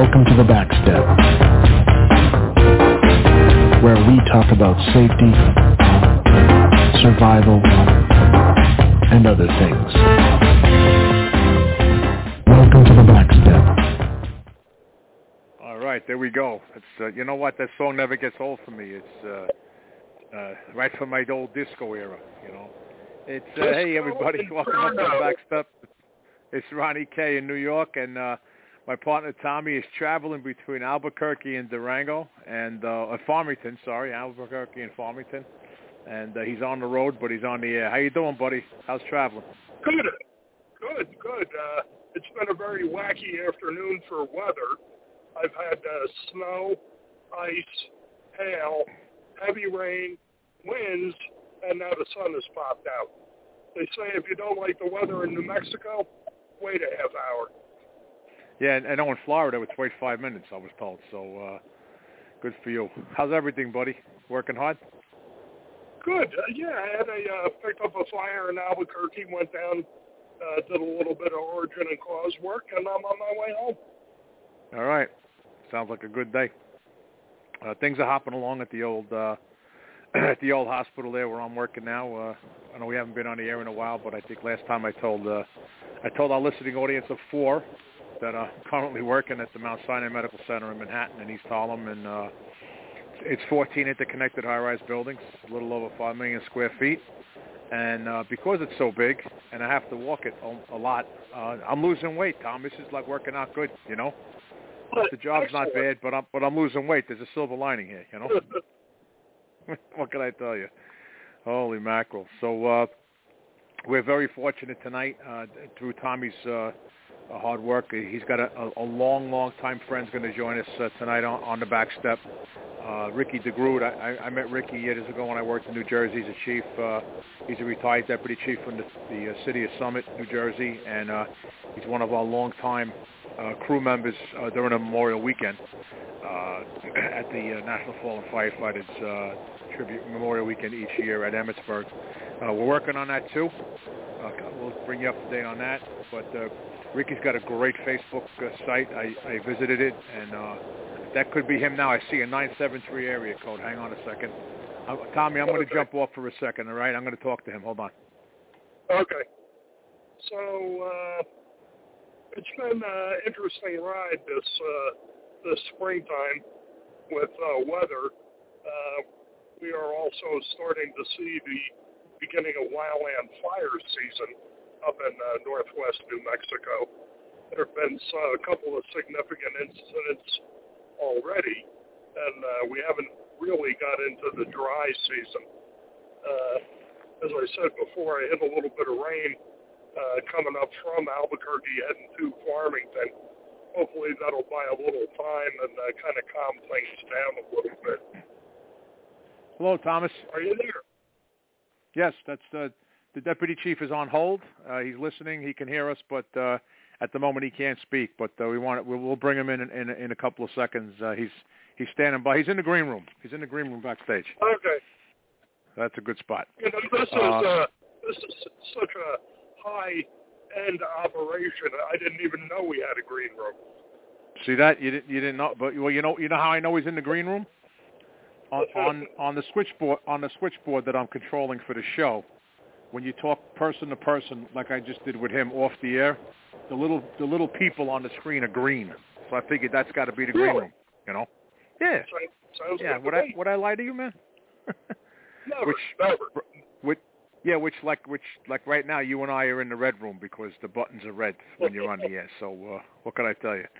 Welcome to the Backstep, where we talk about safety, survival, and other things. Welcome to the Backstep. All right, there we go. It's you know what? That song never gets old for me. It's right from my old disco era. You know, it's hey everybody, welcome up to the Backstep. It's Ronnie K in New York, and my partner Tommy is traveling between Albuquerque and Durango, and Farmington. Sorry, Albuquerque and Farmington, and he's on the road, but he's on the air. How you doing, buddy? How's traveling? Good. It's been a very wacky afternoon for weather. I've had snow, ice, hail, heavy rain, winds, and now the sun has popped out. They say if you don't like the weather in New Mexico, wait a half hour. Yeah, and I know in Florida it's wait 5 minutes, I was told. So good for you. How's everything, buddy? Working hard? Good. I had picked up a fire in Albuquerque, went down, did a little bit of origin and cause work, and I'm on my way home. All right. Sounds like a good day. Things are hopping along at the old at the old hospital there where I'm working now. I know we haven't been on the air in a while, but I think last time I told our listening audience of 4 that I'm currently working at the Mount Sinai Medical Center in Manhattan in East Harlem, and it's 14 interconnected high-rise buildings, a little over 5 million square feet. And because it's so big and I have to walk it a lot, I'm losing weight, Tom. This is like working out good, you know. The job's not bad, but I'm losing weight. There's a silver lining here, you know. What can I tell you? Holy mackerel. So we're very fortunate tonight through Tommy's hard work. He's got a long time friend's going to join us tonight on the Backstep. Ricky DeGroot. I met Ricky years ago when I worked in New Jersey. He's a chief. He's a retired deputy chief from the city of Summit, New Jersey, and he's one of our longtime crew members during a Memorial Weekend at the National Fallen Firefighters Tribute Memorial Weekend each year at Emmitsburg. We're working on that too. We'll bring you up to date on that. But Ricky's got a great Facebook site. I visited it, and that could be him now. I see a 973 area code. Hang on a second. Tommy, I'm going to jump off for a second, all right? I'm going to talk to him. Hold on. Okay. So it's been an interesting ride this springtime with weather. We are also starting to see the beginning of wildland fire season up in northwest New Mexico. There have been a couple of significant incidents already, and we haven't really got into the dry season. As I said before, I hit a little bit of rain coming up from Albuquerque heading to Farmington. Hopefully that'll buy a little time and kind of calm things down a little bit. Hello, Thomas. Are you there? Yes, that's the deputy chief is on hold. He's listening. He can hear us, but at the moment he can't speak. But we'll bring him in a couple of seconds. He's standing by. He's in the green room. He's in the green room backstage. Okay. That's a good spot. You know, this is such a high-end operation. I didn't even know we had a green room. See that? You didn't know, but well, you know how I know he's in the green room? On the switchboard that I'm controlling for the show, when you talk person to person like I just did with him off the air, the little people on the screen are green. So I figured that's got to be the green room, you know? Yeah. Sounds yeah. good. Would I lie to you, man? Never. Which like right now you and I are in the red room because the buttons are red when you're on the air. So what can I tell you?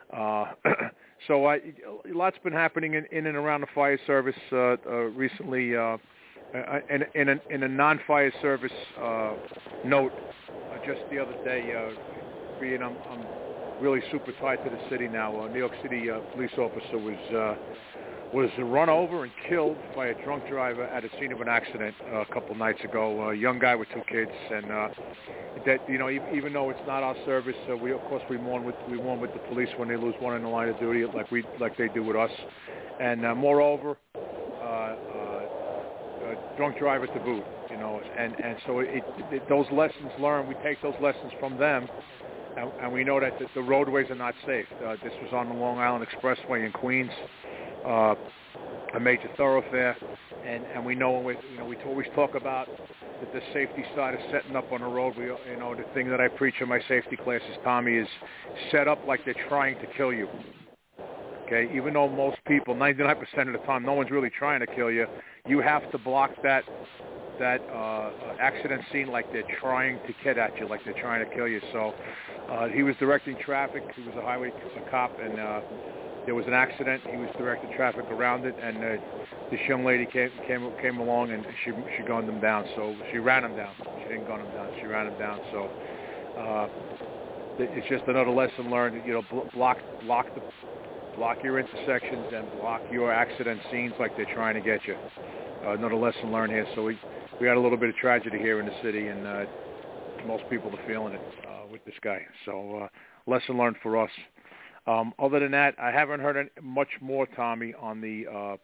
So a lot's been happening in and around the fire service recently. In a non-fire service note, just the other day, being I'm really super tied to the city now. A New York City police officer was run over and killed by a drunk driver at a scene of an accident a couple nights ago. A young guy with 2 kids, and that even though it's not our service, we mourn with the police when they lose one in the line of duty, like they do with us, and moreover, drunk driver to boot. And so those lessons learned, we take those lessons from them and we know that the roadways are not safe. This was on the Long Island Expressway in Queens, a major thoroughfare, and we know we always talk about that the safety side of setting up on the road. The thing that I preach in my safety classes, Tommy, is set up like they're trying to kill you. Okay, even though most people, 99% of the time, no one's really trying to kill you, you have to block that accident scene like they're trying to get at you, like they're trying to kill you. So he was directing traffic. He was a highway cop, and there was an accident. He was directing traffic around it, and this young lady came along, and she gunned him down. So she ran him down. She didn't gun him down. She ran him down. So it's just another lesson learned. Block your intersections and block your accident scenes like they're trying to get you. Another lesson learned here. So we got a little bit of tragedy here in the city, and most people are feeling it with this guy. So lesson learned for us. Other than that, I haven't heard much more, Tommy, on the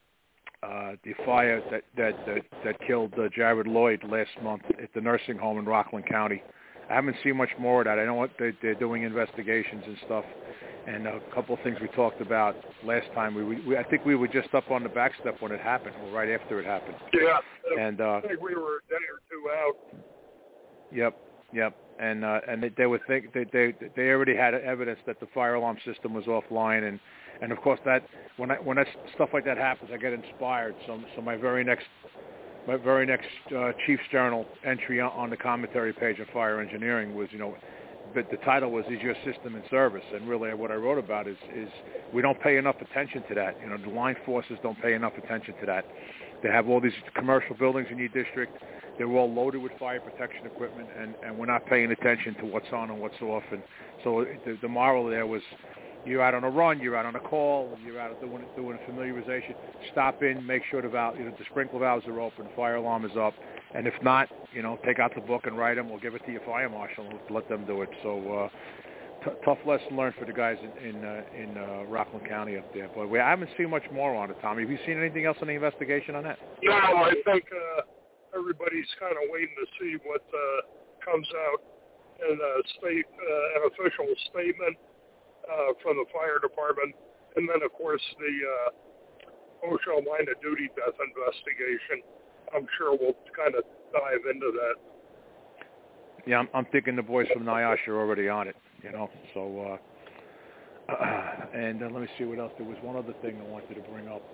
fire that killed Jared Lloyd last month at the nursing home in Rockland County. I haven't seen much more of that. I know what they're doing investigations and stuff. And a couple of things we talked about last time. I think we were just up on the back step when it happened, or right after it happened. Yeah. And I think we were a day or two out. Yep. And they would think they already had evidence that the fire alarm system was offline, and of course that when that stuff like that happens, I get inspired. So my very next Chiefs Journal entry on the commentary page of fire engineering was, but the title was, "Is Your System in Service?" And really what I wrote about is we don't pay enough attention to that. The line forces don't pay enough attention to that. They have all these commercial buildings in your district. They're all loaded with fire protection equipment, and we're not paying attention to what's on and what's off. And so the moral there was, you're out on a run, you're out on a call, you're out doing familiarization, stop in, make sure the sprinkler valves are open, fire alarm is up, and if not, take out the book and write them, or give it to your fire marshal and let them do it. So tough lesson learned for the guys in Rockland County up there. But I haven't seen much more on it, Tommy. Have you seen anything else on the investigation on that? No, I think everybody's kind of waiting to see what comes out in an official statement from the fire department, and then of course the OSHA line of duty death investigation. I'm sure we'll kind of dive into that. Yeah, I'm thinking the boys from NIOSH are already on it, So, and let me see what else. There was one other thing I wanted to bring up.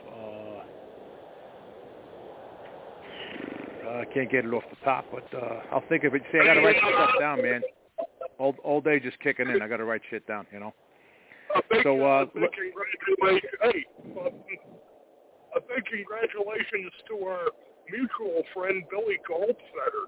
I can't get it off the top, but I'll think of it. See, I got to write stuff down, man. Old age is kicking in. I got to write shit down, A big congratulations to our mutual friend Billy Goldfeder.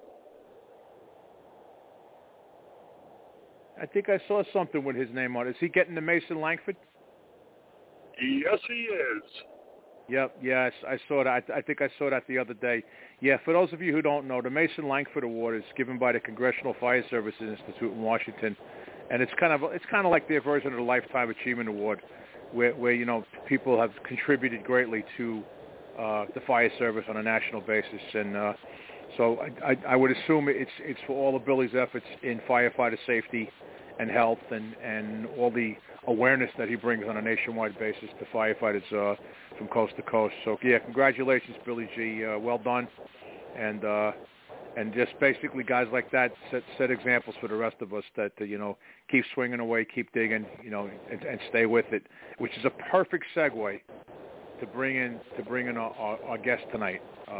I think I saw something with his name on it. Is he getting the Mason Langford? Yes, he is. Yep, yes, I saw that. I think I saw that the other day. Yeah, for those of you who don't know, the Mason Langford Award is given by the Congressional Fire Services Institute in Washington, and it's kind of like their version of the Lifetime Achievement Award, where people have contributed greatly to the fire service on a national basis, and so I would assume it's for all of Billy's efforts in firefighter safety and health and all the awareness that he brings on a nationwide basis to firefighters from coast to coast. So yeah, congratulations, Billy G. Well done, and just basically guys like that set examples for the rest of us that keep swinging away, keep digging, and stay with it, which is a perfect segue to bring in our guest tonight.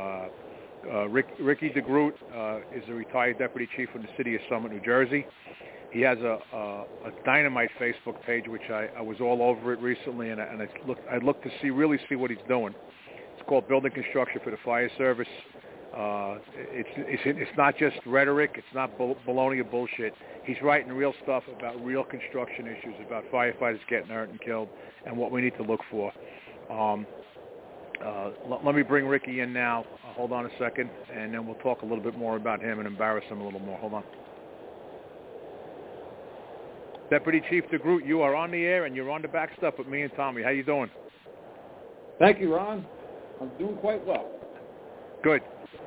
Ricky DeGroot is a retired deputy chief from the city of Summit, New Jersey. He has a dynamite Facebook page, which I was all over it recently, and I looked to really see what he's doing. It's called Building Construction for the Fire Service. It's not just rhetoric. It's not baloney or bullshit. He's writing real stuff about real construction issues, about firefighters getting hurt and killed, and what we need to look for. Let me bring Ricky in now. Hold on a second, and then we'll talk a little bit more about him and embarrass him a little more. Hold on. Deputy Chief DeGroot, you are on the air, and you're on the back step with me and Tommy. How you doing? Thank you, Ron. I'm doing quite well. Good.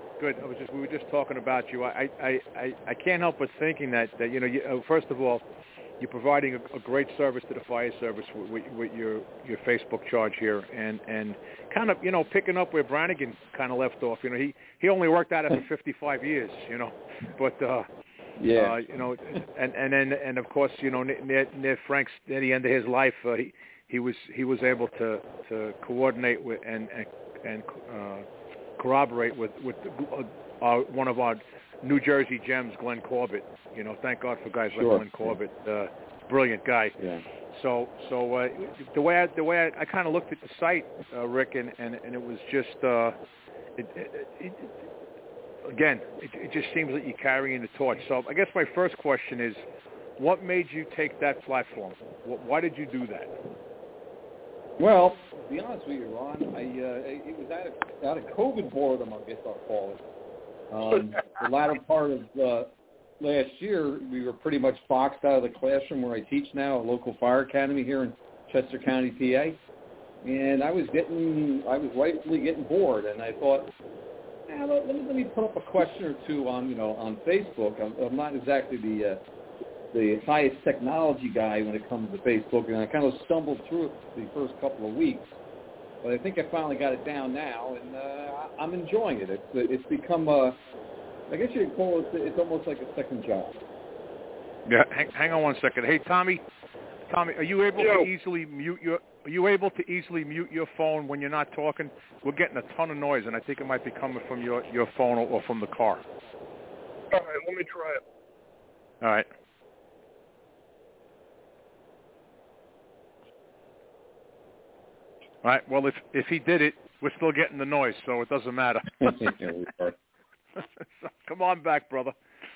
We were just talking about you. I can't help but thinking that first of all, you're providing a great service to the fire service with your Facebook charge here, and kind of, you know, picking up where Brannigan kind of left off. You know, he only worked at it for 55 years, you know, but you know, and of course, you know, near Frank's, near the end of his life, he was able to coordinate with and corroborate with one of our New Jersey gems, Glenn Corbett. You know, thank God for guys like Glenn Corbett, brilliant guy. Yeah. So the way I kind of looked at the site, Rick, and it was just it just seems that you're carrying the torch. So I guess my first question is, what made you take that platform? Why did you do that? Well, to be honest with you, Ron, it was out of COVID boredom, I guess I'll call it. The latter part of last year, we were pretty much boxed out of the classroom where I teach now, a local fire academy here in Chester County, PA. And I was rightfully getting bored, and I thought, let me put up a question or two on Facebook. I'm not exactly the highest technology guy when it comes to Facebook, and I kind of stumbled through it the first couple of weeks. But I think I finally got it down now, and I'm enjoying it. It's become I guess you'd call it, it's almost like a second job. Yeah, hang on one second. Hey, Tommy, are you able to easily mute your phone when you're not talking? We're getting a ton of noise, and I think it might be coming from your phone or from the car. All right, let me try it. All right. All right. Well, if he did it, we're still getting the noise, so it doesn't matter. Come on back, brother.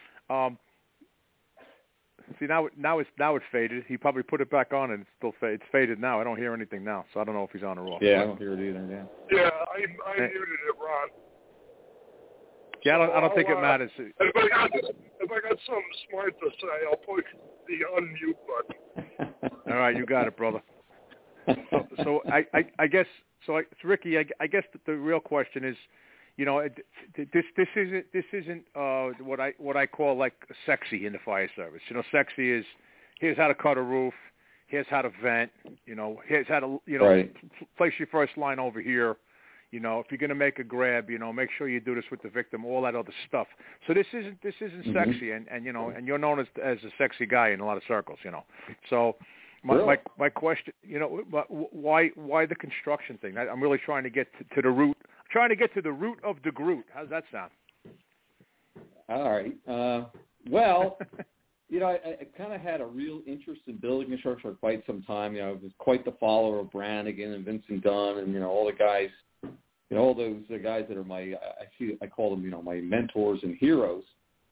See, now it's faded. He probably put it back on, and it's faded now. I don't hear anything now, so I don't know if he's on or off. Yeah, I don't hear it either. Yeah, I muted it, Ron. Yeah, I don't think it matters. If I got something smart to say, I'll push the unmute button. All right, you got it, brother. So I guess it's Ricky. I guess the real question is, you know, this isn't what I call like sexy in the fire service. You know, sexy is here's how to cut a roof, here's how to vent, you know, here's how to place your first line over here. You know, if you're going to make a grab, you know, make sure you do this with the victim, all that other stuff. So this isn't sexy, and you know, and you're known as a sexy guy in a lot of circles, you know. So my question, you know, why the construction thing? I'm really trying to get to the root. Trying to get to the root of the Groot. How's that sound? All right. Well, you know, I kind of had a real interest in building construction for quite some time. You know, I was quite the follower of Brannigan and Vincent Dunn, and you know, all the guys. You know, all those guys that are I call them, you know, my mentors and heroes.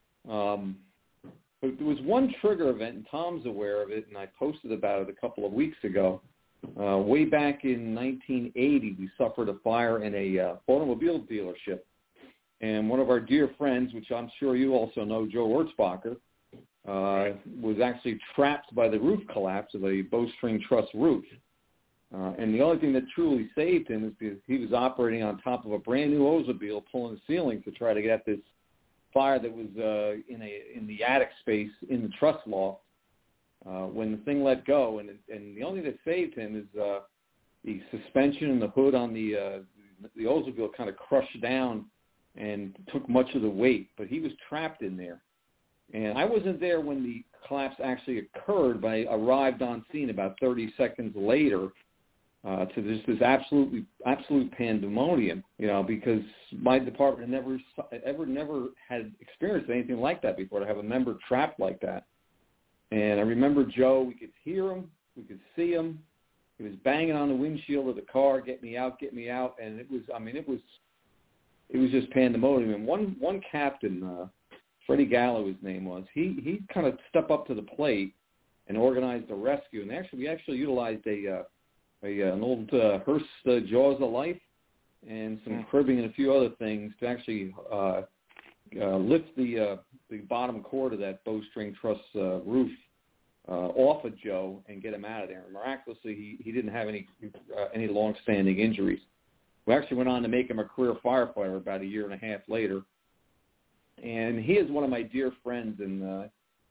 But there was one trigger event, and Tom's aware of it, and I posted about it a couple of weeks ago. Way back in 1980, we suffered a fire in a automobile dealership. And one of our dear friends, which I'm sure you also know, Joe Wurzbacher, was actually trapped by the roof collapse of a bowstring truss roof. And the only thing that truly saved him is because he was operating on top of a brand new Oldsmobile, pulling the ceiling to try to get at this fire that was in the attic space in the truss loft. When the thing let go, and the only thing that saved him is the suspension and the hood on the Oldsmobile kind of crushed down and took much of the weight, but he was trapped in there. And I wasn't there when the collapse actually occurred, but I arrived on scene about 30 seconds later to this absolute pandemonium, you know, because my department never had experienced anything like that before, to have a member trapped like that. And I remember Joe, we could hear him, we could see him. He was banging on the windshield of the car, get me out. And it was just pandemonium. And one captain, Freddie Gallo, his name was, he kind of stepped up to the plate and organized a rescue. And we actually utilized an old Hearst Jaws of Life and some cribbing and a few other things to actually lift the bottom cord of that bowstring truss roof off of Joe and get him out of there. And miraculously, he didn't have any long-standing injuries. We actually went on to make him a career firefighter about a year and a half later. And he is one of my dear friends, and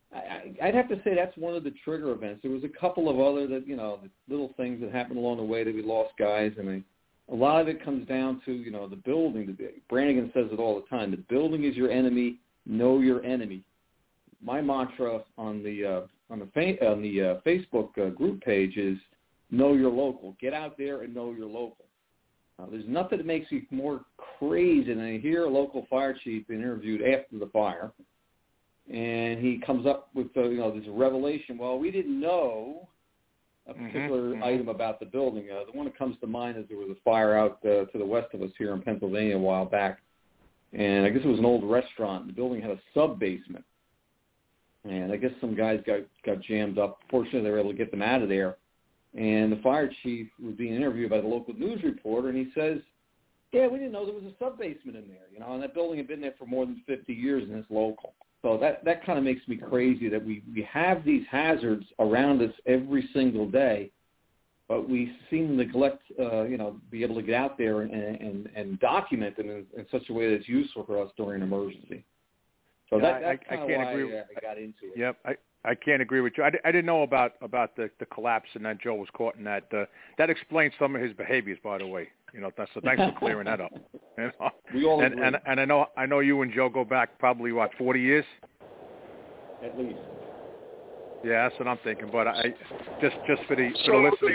I'd have to say that's one of the trigger events. There was a couple of other little things that happened along the way that we lost guys, and a lot of it comes down to, the building. Brannigan says it all the time. The building is your enemy. Know your enemy. My mantra on the Facebook group page is know your local. Get out there and know your local. There's nothing that makes me more crazy than I hear a local fire chief being interviewed after the fire, and he comes up with this revelation. Well, we didn't know a particular item about the building. The one that comes to mind is there was a fire out to the west of us here in Pennsylvania a while back, and I guess it was an old restaurant. The building had a sub-basement, and I guess some guys got jammed up. Fortunately, they were able to get them out of there, and the fire chief was being interviewed by the local news reporter, and he says, yeah, we didn't know there was a sub-basement in there, and that building had been there for more than 50 years, and it's local. So that kind of makes me crazy that we have these hazards around us every single day, but we seem to neglect, be able to get out there and document them in such a way that's useful for us during an emergency. So that's kind of why I got into it. Yep, I can't agree with you. I didn't know about the collapse and that Joe was caught in that. That explains some of his behaviors, by the way. So thanks for clearing that up. We all agree. And I know you and Joe go back probably 40 years? At least. Yeah, that's what I'm thinking. But I just for the listeners.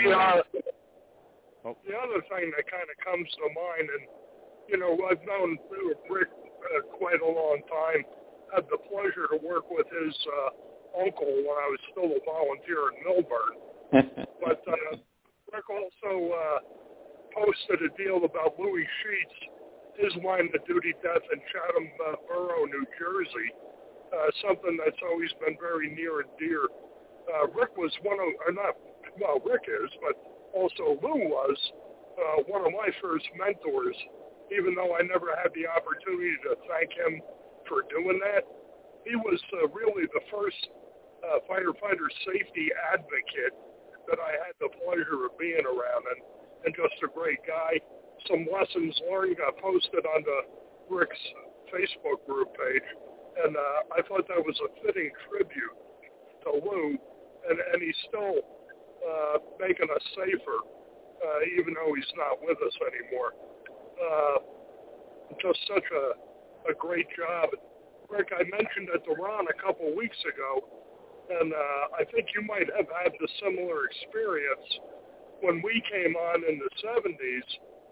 The other thing that kind of comes to mind, and I've known Rick quite a long time. Had the pleasure to work with his uncle when I was still a volunteer in Millburn. But Rick also posted a deal about Louis Sheets, his line of duty death in Chatham Borough, New Jersey, something that's always been very near and dear. Rick was Rick is, but also Lou was one of my first mentors, even though I never had the opportunity to thank him for doing that. He was really the first firefighter safety advocate that I had the pleasure of being around, and just a great guy. Some lessons learned got posted on the Rick's Facebook group page, and I thought that was a fitting tribute to Lou, and he's still making us safer, even though he's not with us anymore. Just such a great job. Rick, I mentioned it to Ron a couple weeks ago, and I think you might have had the similar experience. When we came on in the 70s,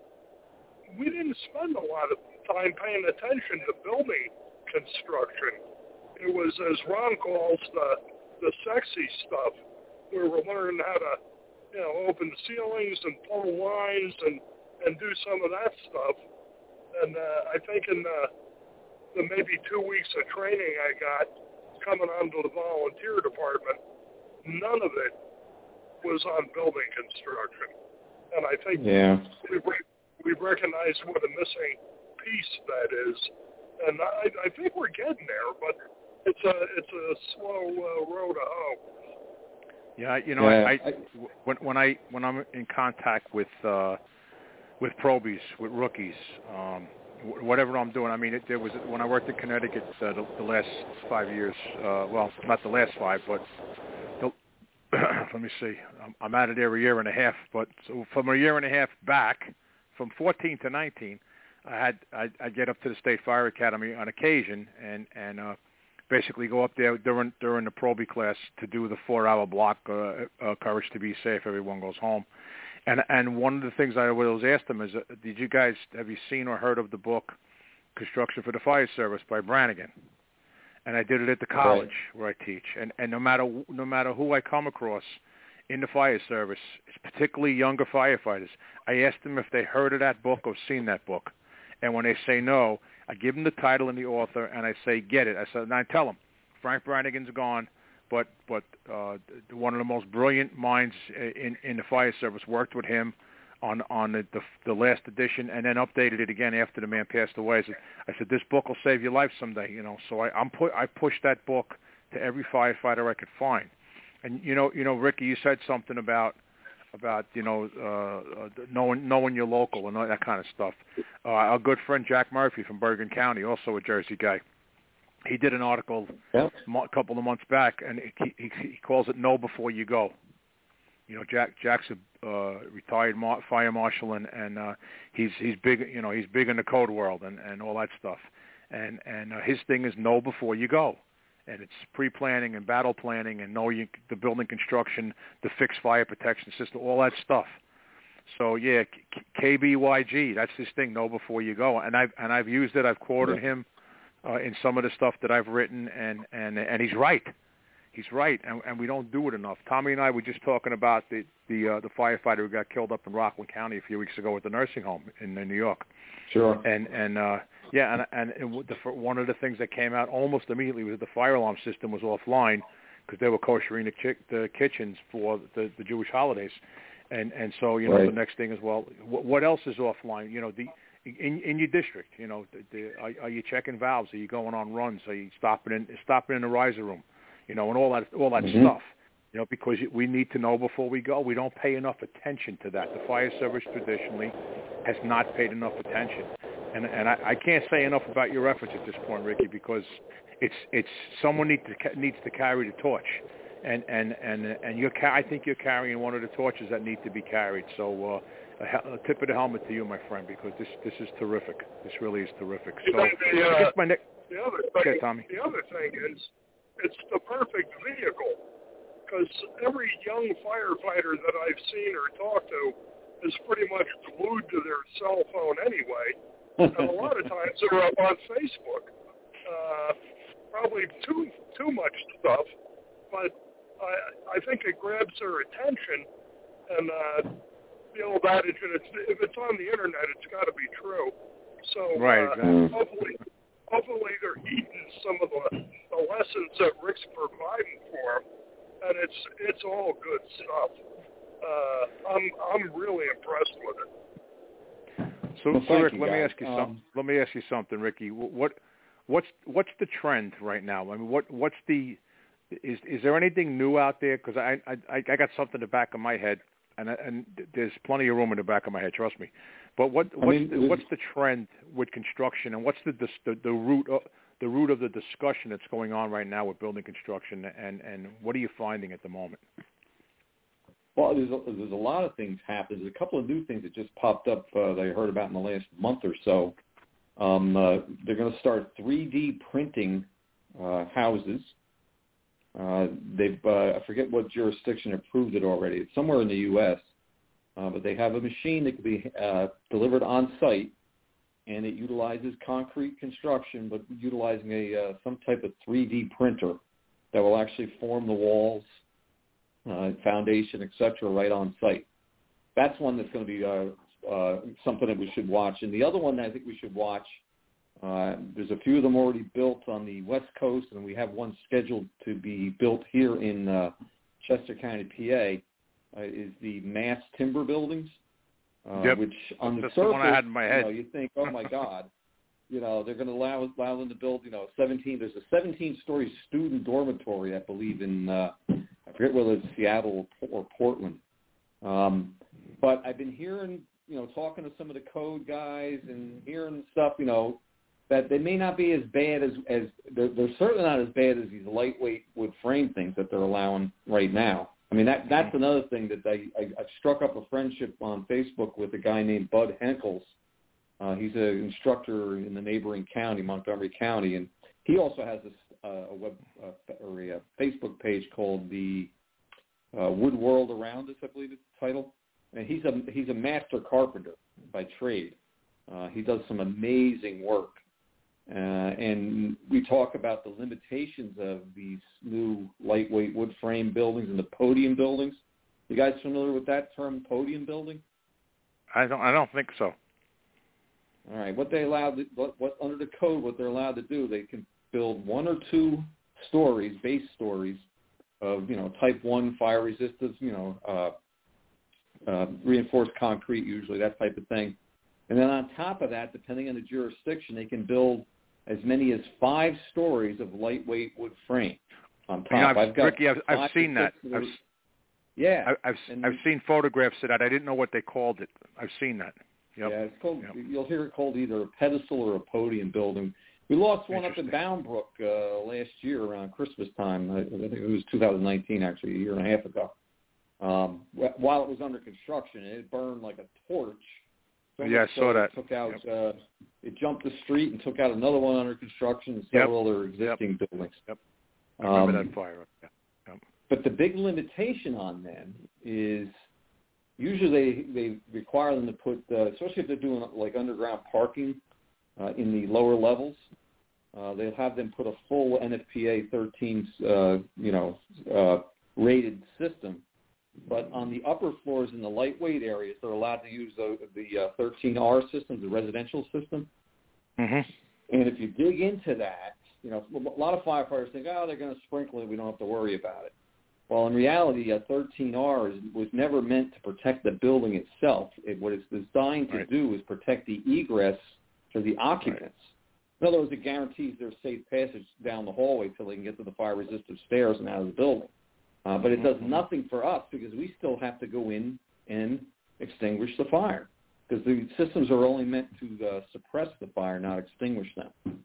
we didn't spend a lot of time paying attention to building construction. It was, as Ron calls, the sexy stuff, where we're learning how to, open ceilings and pull lines and do some of that stuff. And I think in the maybe 2 weeks of training I got coming onto the volunteer department, none of it was on building construction. And I think we've recognized what a missing piece that is. And I think we're getting there, but it's a slow road to hoe. Yeah, when I'm in contact with probies, with rookies, whatever I'm doing. I mean, there was when I worked in Connecticut the last 5 years. Well, not the last 5, but let me see. I'm at it every year and a half. But so from a year and a half back, from 14 to 19, I get up to the State Fire Academy on occasion and basically go up there during the probie class to do the 4-hour block. Courage to be safe. Everyone goes home. And one of the things I always ask them is, have you seen or heard of the book Construction for the Fire Service by Brannigan? And I did it at the college where I teach. And no matter who I come across in the fire service, particularly younger firefighters, I ask them if they heard of that book or seen that book. And when they say no, I give them the title and the author, and I say, get it. I said, and I tell them, Frank Brannigan's gone, but one of the most brilliant minds in the fire service worked with him on the last edition, and then updated it again after the man passed away. I said this book will save your life someday, So I pushed that book to every firefighter I could find. And Ricky, you said something about knowing your local and all that kind of stuff. Our good friend Jack Murphy from Bergen County, also a Jersey guy. he did an article Yep. a couple of months back, and he calls it "Know Before You Go." You know, Jack's a retired fire marshal, and he's big. You know, he's big in the code world and all that stuff. And his thing is know before you go, and it's pre-planning and battle planning and the building construction, the fixed fire protection system, all that stuff. So yeah, KBYG, that's his thing. Know before you go, and I've used it. I've quoted him in some of the stuff that I've written, and he's right. He's right, and we don't do it enough. Tommy and I were just talking about the firefighter who got killed up in Rockland County a few weeks ago at the nursing home in New York. Sure. And one of the things that came out almost immediately was the fire alarm system was offline because they were koshering the kitchens for the Jewish holidays. And so, you know, right. The next thing is, well, what else is offline? You know, in your district, you know, are you checking valves? Are you going on runs? Are you stopping in the riser room? You know, and all that stuff. You know, because we need to know before we go. We don't pay enough attention to that. The fire service traditionally has not paid enough attention. And I can't say enough about your efforts at this point, Ricky, because it's someone needs to carry the torch. And I think you're carrying one of the torches that need to be carried. So a tip of the helmet to you, my friend, because this is terrific. This really is terrific. So the other thing is it's the perfect vehicle because every young firefighter that I've seen or talked to is pretty much glued to their cell phone anyway. And a lot of times they're up on Facebook. Probably too much stuff, but I think it grabs their attention, and the old adage, and if it's on the internet, it's got to be true. So right, exactly. hopefully they're eating some of the lessons that Rick's providing for them, and it's all good stuff. I'm really impressed with it. So Rick, let me ask you something, Ricky. What's the trend right now? I mean, what's the is there anything new out there? Because I got something in the back of my head, and there's plenty of room in the back of my head. Trust me. But what's the trend with construction, and what's the root of the discussion that's going on right now with building construction, and what are you finding at the moment? Well, there's a lot of things happening. There's a couple of new things that just popped up that I heard about in the last month or so. They're going to start 3D printing houses. I forget what jurisdiction approved it already. It's somewhere in the U.S., but they have a machine that can be delivered on site, and it utilizes concrete construction, but utilizing some type of 3D printer that will actually form the walls, foundation, etc., right on site. That's one that's going to be something that we should watch. And the other one that I think we should watch, there's a few of them already built on the West Coast, and we have one scheduled to be built here in Chester County, PA, is the mass timber buildings, which on the surface, the one I had in my head. You think, oh, my God. You know, they're going to allow them to build, 17. There's a 17-story student dormitory, I believe, in, I forget whether it's Seattle or Portland. But I've been hearing, talking to some of the code guys and hearing stuff, that they may not be as bad as they're certainly not as bad as these lightweight wood frame things that they're allowing right now. I mean, that's another thing that I've struck up a friendship on Facebook with a guy named Bud Henkels. He's an instructor in the neighboring county, Montgomery County, and he also has a Facebook page called the Wood World Around Us, I believe is the title. And he's a master carpenter by trade. He does some amazing work. And we talk about the limitations of these new lightweight wood frame buildings and the podium buildings. You guys familiar with that term, podium building? I don't think so. All right. What they allowed, what under the code, what they're allowed to do, they can build 1 or 2 stories, base stories of type 1 fire resistance, reinforced concrete usually, that type of thing. And then on top of that, depending on the jurisdiction, they can build as many as 5 stories of lightweight wood frame on top. Ricky, I've seen that. I've seen photographs of that. I didn't know what they called it. I've seen that. Yep. Yeah, it's called. Yep. You'll hear it called either a pedestal or a podium building. We lost one up in Bound Brook last year around Christmas time. I think it was 2019, actually, a year and a half ago. While it was under construction, it burned like a torch. I saw that. It took out, it jumped the street and took out another one under construction and several other existing buildings. Yep. I remember that fire. Yep. But the big limitation on them is usually they require them to put, especially if they're doing like underground parking in the lower levels, they'll have them put a full NFPA 13, rated system. But on the upper floors in the lightweight areas, they're allowed to use the 13R system, the residential system. Mm-hmm. And if you dig into that, a lot of firefighters think, they're going to sprinkle it, we don't have to worry about it. Well, in reality, a 13R was never meant to protect the building itself. What it's designed to do is protect the egress for the occupants. In other words, it guarantees their safe passage down the hallway till they can get to the fire-resistant stairs and out of the building. But it does nothing for us because we still have to go in and extinguish the fire because the systems are only meant to suppress the fire, not extinguish them.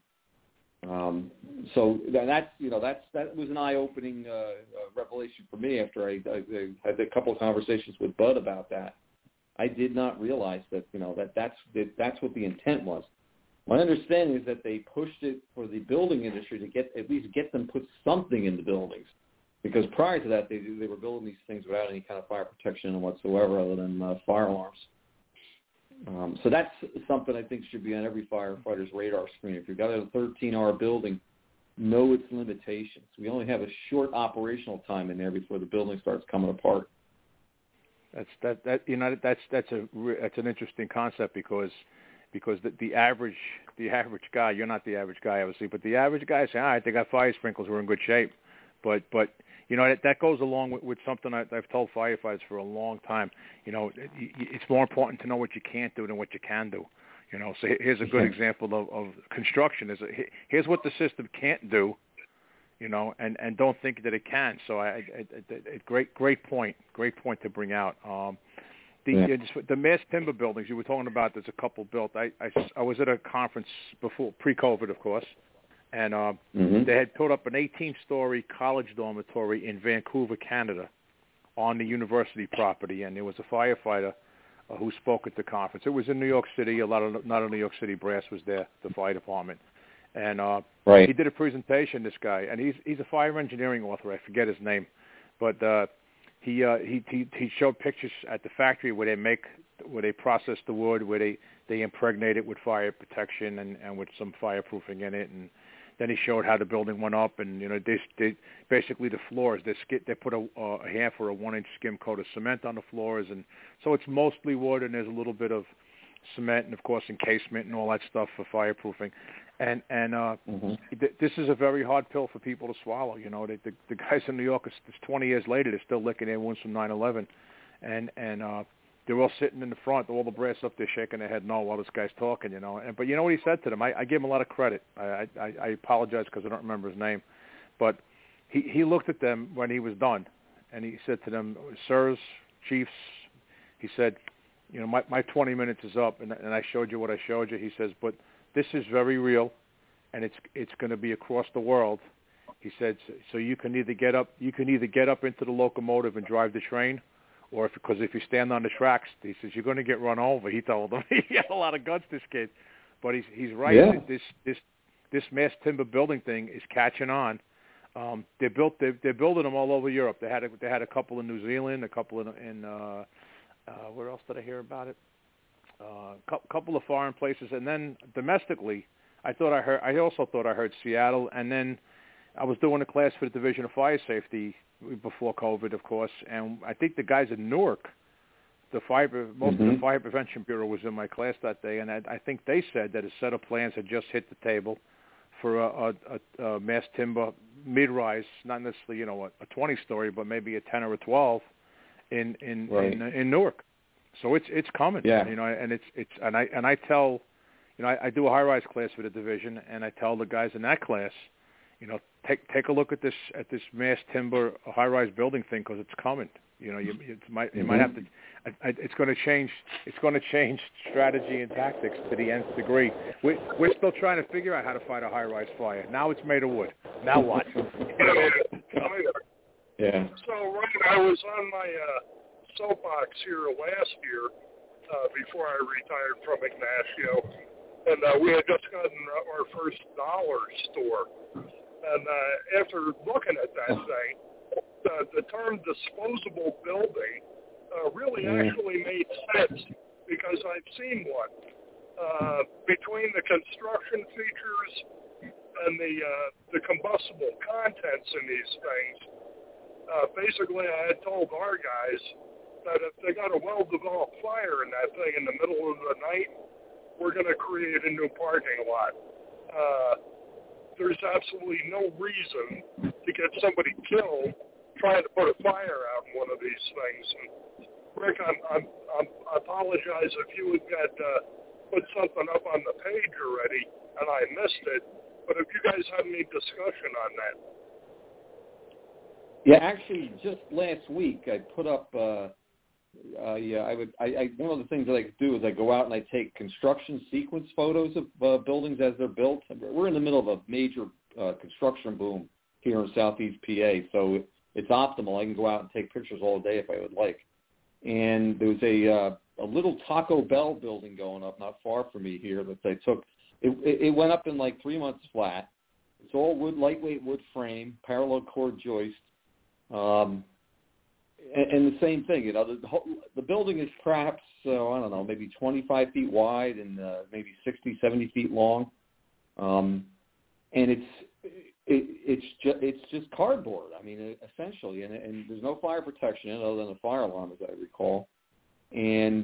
So that was an eye-opening revelation for me after I had a couple of conversations with Bud about that. I did not realize that that's what the intent was. My understanding is that they pushed it for the building industry to at least get them put something in the buildings. Because prior to that, they were building these things without any kind of fire protection whatsoever other than fire alarms. So that's something I think should be on every firefighter's radar screen. If you've got a 13R building, know its limitations. We only have a short operational time in there before the building starts coming apart. That's an interesting concept because the average guy, you're not the average guy obviously, but the average guy say, all right, they got fire sprinklers, we're in good shape. But that goes along with something I've told firefighters for a long time. It's more important to know what you can't do than what you can do. So here's a good example of construction. Here's what the system can't do, and don't think that it can. So great point to bring out. The mass timber buildings you were talking about, there's a couple built. I was at a conference before, pre-COVID, of course. And they had put up an 18-story college dormitory in Vancouver, Canada, on the university property. And there was a firefighter who spoke at the conference. It was in New York City. A lot of New York City brass was there, the fire department. And he did a presentation, this guy. And he's a fire engineering author. I forget his name. But he showed pictures at the factory where they process the wood, where they impregnate it with fire protection and with some fireproofing in it. And then he showed how the building went up, and they basically the floors. They put a half or a 1-inch skim coat of cement on the floors, and so it's mostly wood, and there's a little bit of cement, and of course encasement and all that stuff for fireproofing. And this is a very hard pill for people to swallow. The guys in New York, it's 20 years later, they're still licking their wounds from 9/11, and they're all sitting in the front, all the brass up there shaking their head no while this guy's talking, But you know what he said to them? I give him a lot of credit. I apologize because I don't remember his name. But he looked at them when he was done, and he said to them, sirs, chiefs, he said, my 20 minutes is up, and I showed you what I showed you. He says, but this is very real, and it's going to be across the world. He said, so you can either get up into the locomotive and drive the train, or because if you stand on the tracks, he says, you're going to get run over. He told them. He had a lot of guts, this kid. But he's right. Yeah. This mass timber building thing is catching on. They're building them all over Europe. They had a couple in New Zealand, a couple in where else did I hear about it? Couple of foreign places, and then domestically, I also thought I heard Seattle, and then I was doing a class for the Division of Fire Safety before COVID, of course, and I think the guys in Newark, most of the Fire Prevention Bureau was in my class that day, and I think they said that a set of plans had just hit the table for a mass timber mid-rise, not necessarily a 20-story, but maybe a 10 or a 12 in Newark. So it's coming, and I tell, I do a high-rise class for the division, and I tell the guys in that class, take a look at this mass timber high-rise building thing because it's coming. You know, you might have to. It's going to change. It's going to change strategy and tactics to the nth degree. We're still trying to figure out how to fight a high-rise fire. Now it's made of wood. Now what? Yeah. So I was on my soapbox here last year before I retired from Ignacio, and we had just gotten our first dollar store. And after looking at that thing, the term disposable building really actually made sense because I've seen one. Between the construction features and the combustible contents in these things, basically I had told our guys that if they got a well-developed fire in that thing in the middle of the night, we're going to create a new parking lot. There's absolutely no reason to get somebody killed trying to put a fire out in one of these things. And Rick, I apologize if you had put something up on the page already and I missed it, but if you guys had any discussion on that. Yeah, actually, just last week I put up. One of the things that I do is I go out and I take construction sequence photos of buildings as they're built. We're in the middle of a major construction boom here in Southeast PA, so it's optimal. I can go out and take pictures all day if I would like. And there was a little Taco Bell building going up not far from me here that I took. It went up in like 3 months flat. It's all wood, lightweight wood frame, parallel core joist. And the same thing, you know, the building is perhaps, I don't know, maybe 25 feet wide and maybe 60, 70 feet long. And it's just cardboard. I mean, essentially, and there's no fire protection in it other than a fire alarm, as I recall. And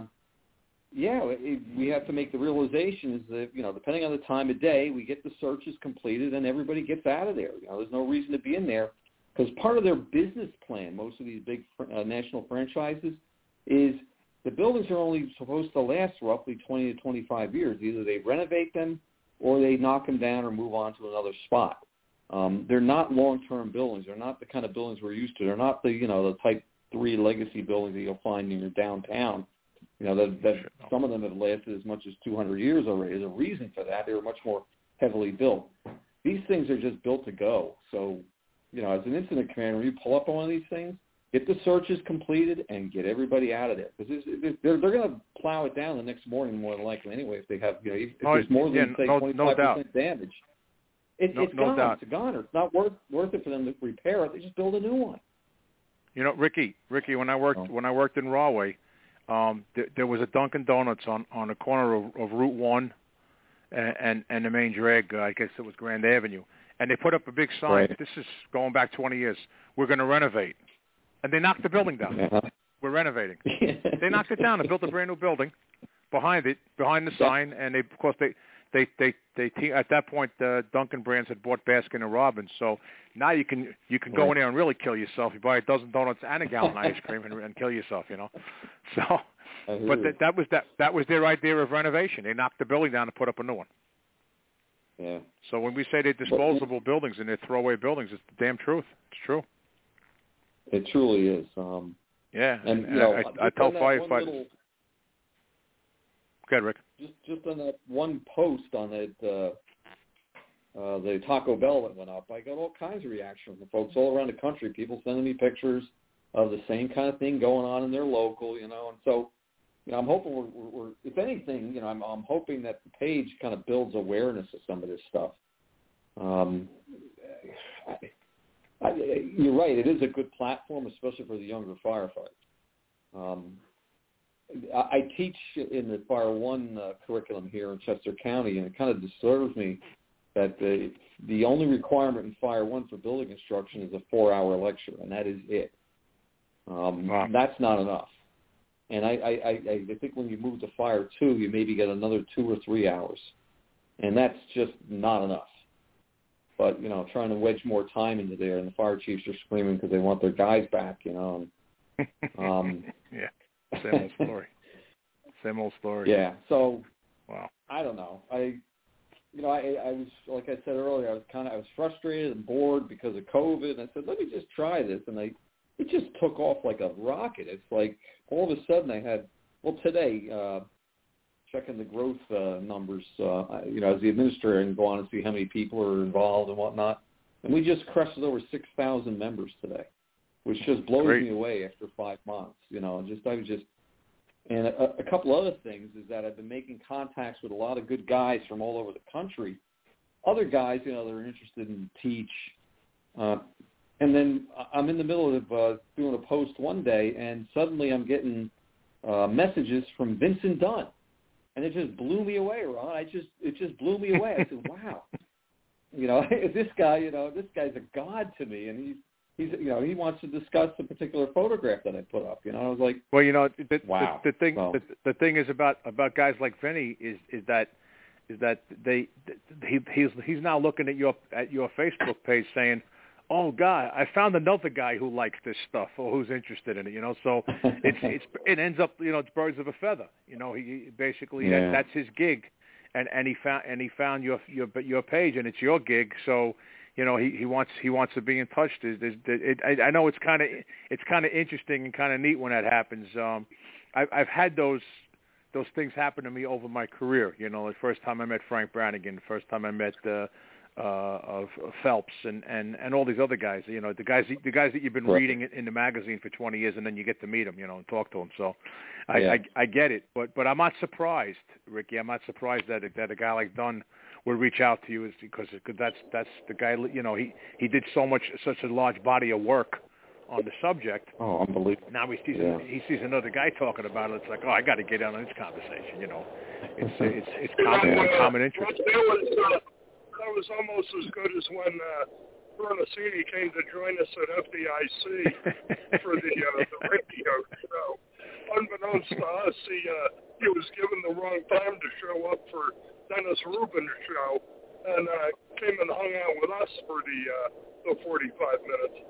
we have to make the realization is that, you know, depending on the time of day, we get the searches completed and everybody gets out of there. You know, there's no reason to be in there. Because part of their business plan, most of these big national franchises, is the buildings are only supposed to last roughly 20 to 25 years. Either they renovate them or they knock them down or move on to another spot. They're not long-term buildings. They're not the kind of buildings we're used to. They're not the type 3 legacy buildings that you'll find in your downtown. You know, that some of them have lasted as much as 200 years already. There's a reason for that. They were much more heavily built. These things are just built to go. So, you know, as an incident commander, when you pull up on one of these things, get the searches completed and get everybody out of there. Because they're going to plow it down the next morning more than likely anyway if they have, you know, if there's more than, say, 25% damage. It's gone. Doubt. It's gone. It's not worth it for them to repair it. They just build a new one. You know, Ricky, when I worked in Rahway, there was a Dunkin' Donuts on the corner of Route 1 and the main drag. I guess it was Grand Avenue. And they put up a big sign. Right. This is going back 20 years. We're going to renovate. And they knocked the building down. Uh-huh. We're renovating. They knocked it down and built a brand new building behind the sign. And of course, they at that point, Dunkin' Brands had bought Baskin and Robbins. So now you can go in there and really kill yourself. You buy a dozen donuts and a gallon of ice cream and kill yourself. You know. So, but that was their idea of renovation. They knocked the building down and put up a new one. Yeah. So when we say they're disposable buildings and they're throwaway buildings, it's the damn truth. It's true. It truly is. Yeah. And you know, I tell firefighters. Go ahead, Rick. Just on that one post on that the Taco Bell that went up, I got all kinds of reaction from folks all around the country. People sending me pictures of the same kind of thing going on in their local, you know, and so. You know, I'm hoping we're if anything, you know, I'm hoping that the page kind of builds awareness of some of this stuff. You're right; it is a good platform, especially for the younger firefighters. I teach in the Fire One curriculum here in Chester County, and it kind of disturbs me that the only requirement in Fire One for building instruction is a 4-hour lecture, and that is it. Wow. That's not enough. And I think when you move to Fire 2, you maybe get another 2 or 3 hours. And that's just not enough. But, you know, trying to wedge more time into there, and the fire chiefs are screaming because they want their guys back, you know. Yeah, Same old story. Yeah, so, wow. I don't know. I was, like I said earlier, I was frustrated and bored because of COVID. And I said, let me just try this. And it just took off like a rocket. It's like all of a sudden I had, well, today, checking the growth numbers, as the administrator, and go on and see how many people are involved and whatnot. And we just crested over 6,000 members today, which just blows me away after 5 months. And a couple other things is that I've been making contacts with a lot of good guys from all over the country. Other guys, that are interested in teach. And then I'm in the middle of doing a post one day, and suddenly I'm getting messages from Vincent Dunn. And it just blew me away, Ron. It just blew me away. I said, wow. This guy's a god to me, and he wants to discuss the particular photograph that I put up. I was like, well, wow. The thing is about guys like Vinny is that he's now looking at your Facebook page saying, oh God, I found another guy who likes this stuff or who's interested in it. So it ends up it's birds of a feather. He basically that's his gig, and he found your page, and it's your gig. So he wants to be in touch. I know it's kind of interesting and kind of neat when that happens. I've had those things happen to me over my career. The first time I met Frank Brannigan, the first time I met of Phelps and all these other guys. The guys that you've been reading in the magazine for 20 years, and then you get to meet them, and talk to them. So I get it, but I'm not surprised, Ricky. I'm not surprised that a guy like Dunn would reach out to you, is because that's the guy. He did such a large body of work on the subject. Oh, unbelievable! Now he sees another guy talking about it. It's like, oh, I got to get in on this conversation. It's common interest. That was almost as good as when Bernasini came to join us at FDIC for the radio show. Unbeknownst to us, he was given the wrong time to show up for Dennis Rubin's show, and came and hung out with us for the 45 minutes.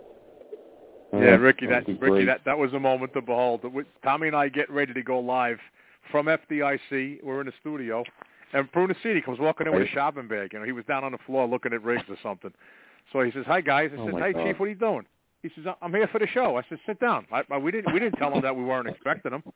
Yeah, Ricky, that was a moment to behold. Tommy and I getting ready to go live from FDIC. We're in the studio. And Brunacini comes walking in with a shopping bag. He was down on the floor looking at rigs or something. So he says, "Hi guys." I said, "Hey Chief, what are you doing?" He says, "I'm here for the show." I said, "Sit down." We didn't tell him that we weren't expecting him.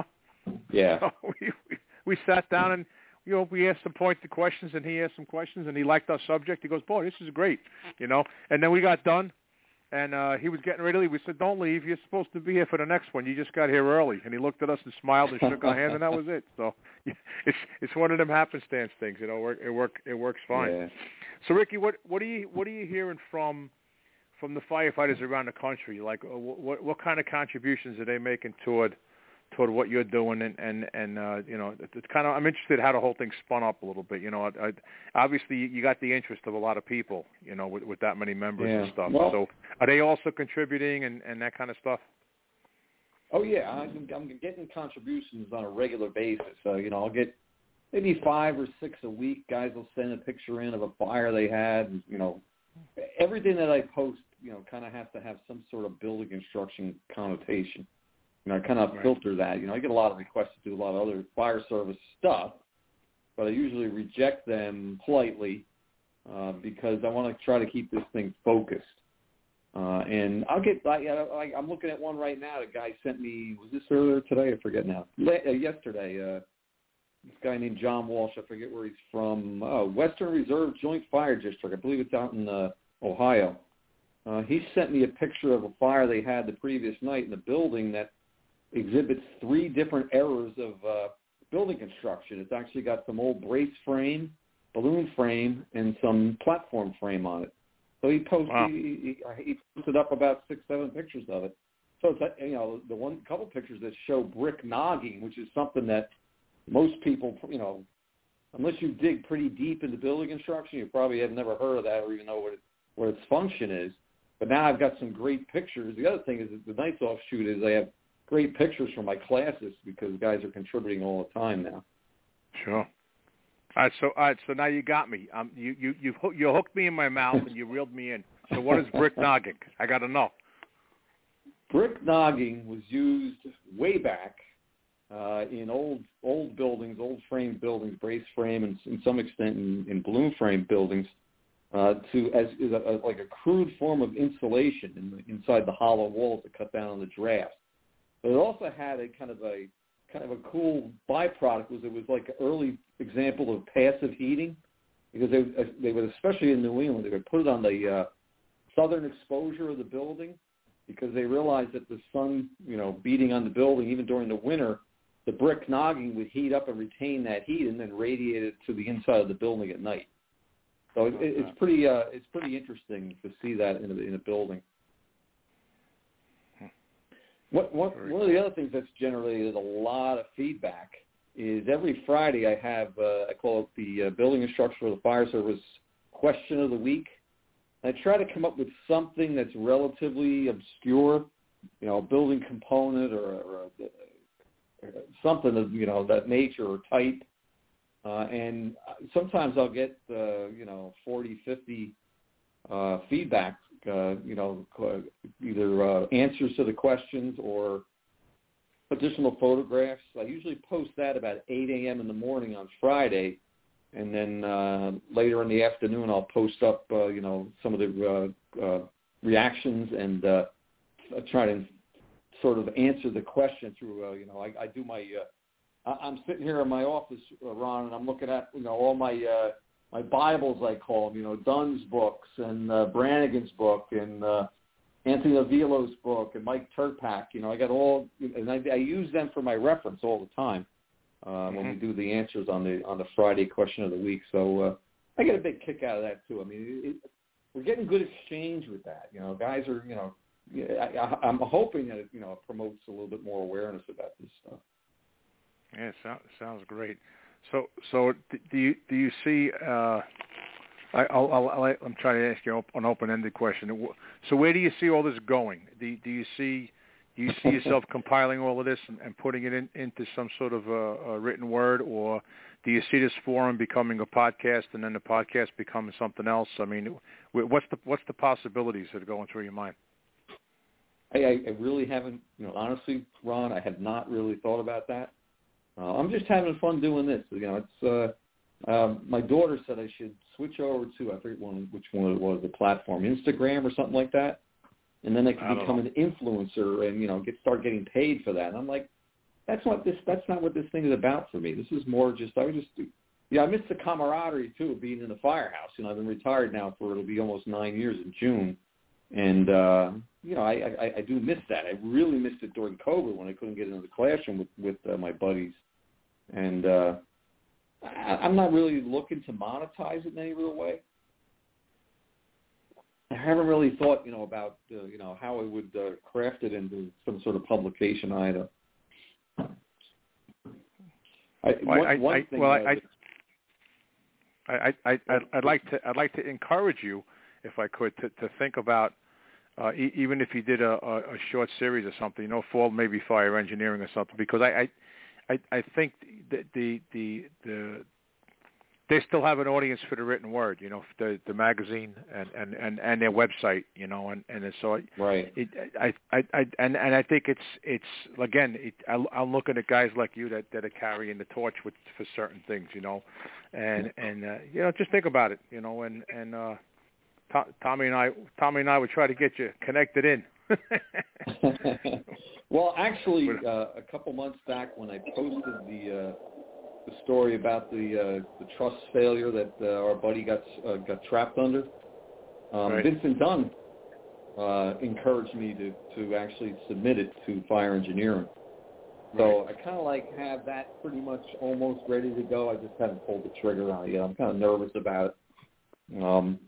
Yeah. So we sat down and we asked some pointed questions, and he asked some questions, and he liked our subject. He goes, "Boy, this is great," And then we got done. And he was getting ready to leave. We said, "Don't leave. You're supposed to be here for the next one. You just got here early." And he looked at us and smiled and shook our hand, and that was it. So it's one of them happenstance things. It works fine. Yeah. So Ricky, what are you hearing from the firefighters around the country? Like, what kind of contributions are they making toward what you're doing? And it's kind of, I'm interested how the whole thing spun up a little bit. Obviously you got the interest of a lot of people, with that many members and stuff. Well, so are they also contributing and that kind of stuff? Oh yeah, I'm getting contributions on a regular basis. So I'll get maybe 5 or 6 a week. Guys will send a picture in of a fire they had. Everything that I post, kind of has to have some sort of building construction connotation. I kind of filter that. I get a lot of requests to do a lot of other fire service stuff, but I usually reject them politely because I want to try to keep this thing focused. And I'll get, I'm looking at one right now. The guy sent me, was this earlier today? I forget now. Yesterday, this guy named John Walsh, I forget where he's from, Western Reserve Joint Fire District. I believe it's out in Ohio. He sent me a picture of a fire they had the previous night in the building that exhibits 3 different eras of building construction. It's actually got some old brace frame, balloon frame, and some platform frame on it. So he posted, he posted up about 6-7 pictures of it. So it's the couple pictures that show brick nogging, which is something that most people, unless you dig pretty deep into building construction, you probably have never heard of that or even know what its function is. But now I've got some great pictures. The other thing is that the nice offshoot is I have great pictures from my classes because guys are contributing all the time now. Sure. All right. So now you got me. You hooked me in my mouth and you reeled me in. So what is brick nogging? I got to know. Brick nogging was used way back in old buildings, old frame buildings, brace frame, and to some extent in balloon frame buildings, like a crude form of insulation inside the hollow walls to cut down on the draft. But it also had a kind of a cool byproduct. It was like an early example of passive heating, because they would, especially in New England, they would put it on the southern exposure of the building, because they realized that the sun, beating on the building, even during the winter, the brick nogging would heat up and retain that heat and then radiate it to the inside of the building at night. So it's pretty interesting to see that in a building. One of the other things that's generated a lot of feedback is every Friday I have I call it the Building and Structure of the Fire Service Question of the Week. I try to come up with something that's relatively obscure, a building component or something of that nature or type. And sometimes I'll get 40, 50 feedback, either answers to the questions or additional photographs. I usually post that about 8 a.m. in the morning on Friday, and then later in the afternoon I'll post up, some of the reactions and try to sort of answer the question through, I do my, I'm sitting here in my office, Ron, and I'm looking at, all my my Bibles, I call them, Dunn's books and Brannigan's book and Anthony Avilo's book and Mike Turpak. I got all, and I use them for my reference all the time when we do the answers on the Friday question of the week. So I get a big kick out of that too. I mean, we're getting good exchange with that. Guys are, I'm hoping that it, promotes a little bit more awareness about this stuff. Yeah, sounds great. So do you see? I'm trying to ask you an open-ended question. So where do you see all this going? Do you see yourself compiling all of this and putting it into some sort of a written word, or do you see this forum becoming a podcast and then the podcast becoming something else? I mean, what's the possibilities that are going through your mind? I really haven't, honestly, Ron, I have not really thought about that. I'm just having fun doing this. It's my daughter said I should switch over to, I forget which one it was, the platform, Instagram or something like that, and then I could become an influencer and start getting paid for that. And I'm like, that's not what this thing is about for me. This is more just I miss the camaraderie too of being in the firehouse. I've been retired now it'll be almost 9 years in June, and I do miss that. I really missed it during COVID when I couldn't get into the classroom with my buddies. And I'm not really looking to monetize it in any real way. I haven't really thought, about, how I would craft it into some sort of publication either. I'd like to encourage you, if I could, to think about even if you did a short series or something, for maybe fire engineering or something, because I think that they still have an audience for the written word, the magazine and their website, and so right. I think it's again, I'm looking at guys like you that are carrying the torch for certain things, and just think about it, and Tommy and I would try to get you connected in. Well, actually, a couple months back when I posted the story about the truss failure that our buddy got trapped under, right. Vincent Dunn encouraged me to actually submit it to fire engineering. So right. I kind of have that pretty much almost ready to go. I just haven't pulled the trigger on it yet. I'm kind of nervous about it.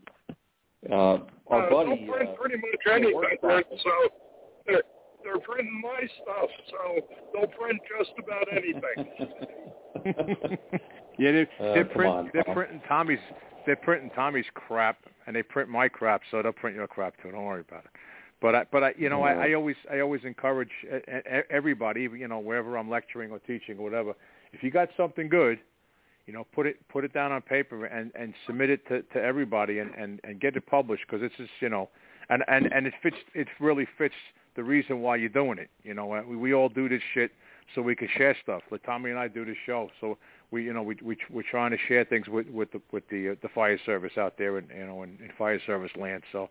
Our buddy they'll print pretty much anything, so they're printing my stuff, so they'll print just about anything. Yeah, they're printing Tommy's crap, and they print my crap, so they'll print your crap too. Don't worry about it. But I always encourage everybody, wherever I'm lecturing or teaching or whatever, if you got something good, put it down on paper and submit it to everybody and get it published, because it's just, and it really fits the reason why you're doing it. We all do this shit so we can share stuff. Like Tommy and I do this show, so we're trying to share things with the fire service out there, and in fire service land. So,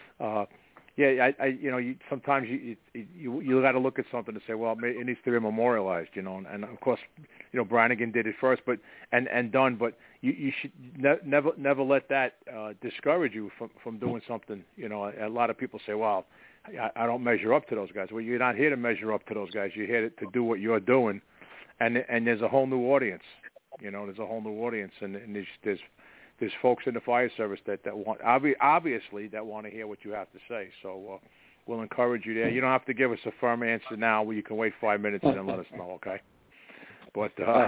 sometimes you got to look at something and say, well, it needs to be memorialized, and of course, Brannigan did it first, but done. But you should never let that discourage you from doing something. A lot of people say, well, I don't measure up to those guys. Well, you're not here to measure up to those guys. You're here to do what you're doing, and there's a whole new audience. There's a whole new audience, and there's folks in the fire service that want obviously that want to hear what you have to say. So we'll encourage you there. You don't have to give us a firm answer now. You can wait 5 minutes and then let us know, okay? But